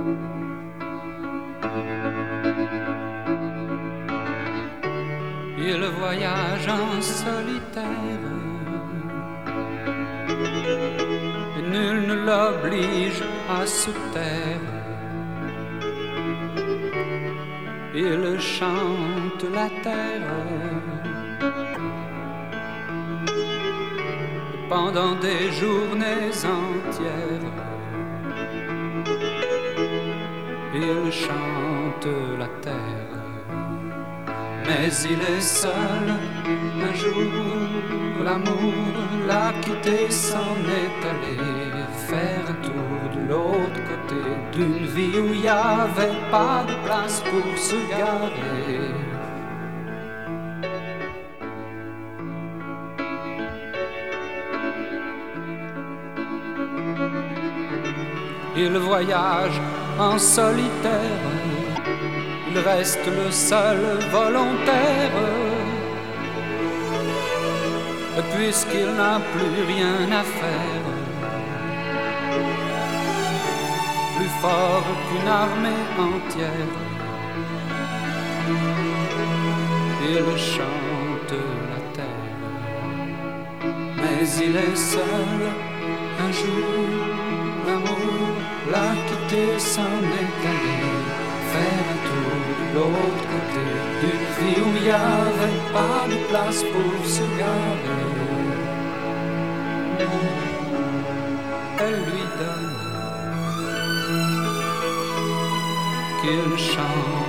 Il voyage en solitaire et nul ne l'oblige à se taire. Il chante la terre pendant des journées entières. Il chante la terre, mais il est seul. Un jour, l'amour l'a quitté, s'en est allé faire un tour de l'autre côté d'une vie où il n'y avait pas de place pour se garer. Il voyage en solitaire, il reste le seul volontaire, puisqu'il n'a plus rien à faire, plus fort qu'une armée entière. Il chante la terre, mais il est seul. Un jour, l'amour l'a quitté, s'en est allé faire un tour de l'autre côté d'une vie où il n'y avait pas de place pour se garer. Elle lui donne qu'il chante